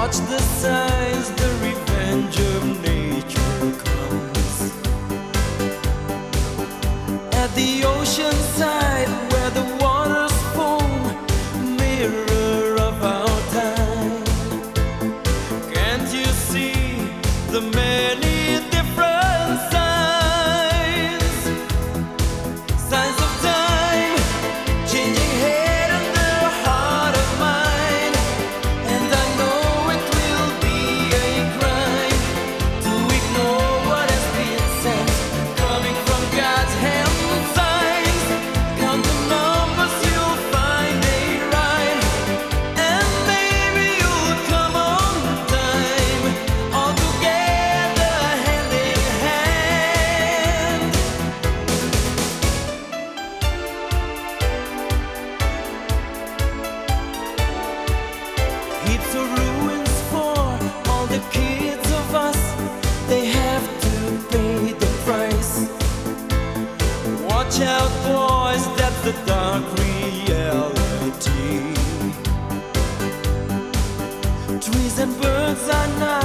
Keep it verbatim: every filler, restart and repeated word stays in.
Watch the signs, the revenge of nature comes. At the ocean side where the waters foam, mirror of our time. Can't you see the many different signs? Signs of time, changing head and the heart of mine. And I know it will be a crime to ignore what has been said, coming from God's hand. Signs, count the numbers, you'll find a rhyme. And maybe you'll come on time, all together hand in hand. Heaps of ruins for all the kids of us. They have to pay the price. Watch out, boys, that's the dark reality. Trees and birds are not